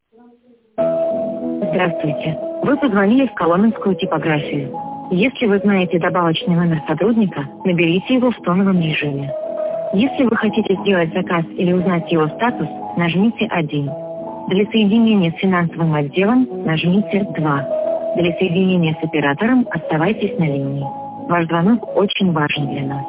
Здравствуйте. Вы позвонили в Коломенскую типографию. Если вы знаете добавочный номер сотрудника, наберите его в тоновом режиме. Если вы хотите сделать заказ или узнать его статус, нажмите 1. Для соединения с финансовым отделом нажмите 2. Для соединения с оператором оставайтесь на линии. Ваш звонок очень важен для нас.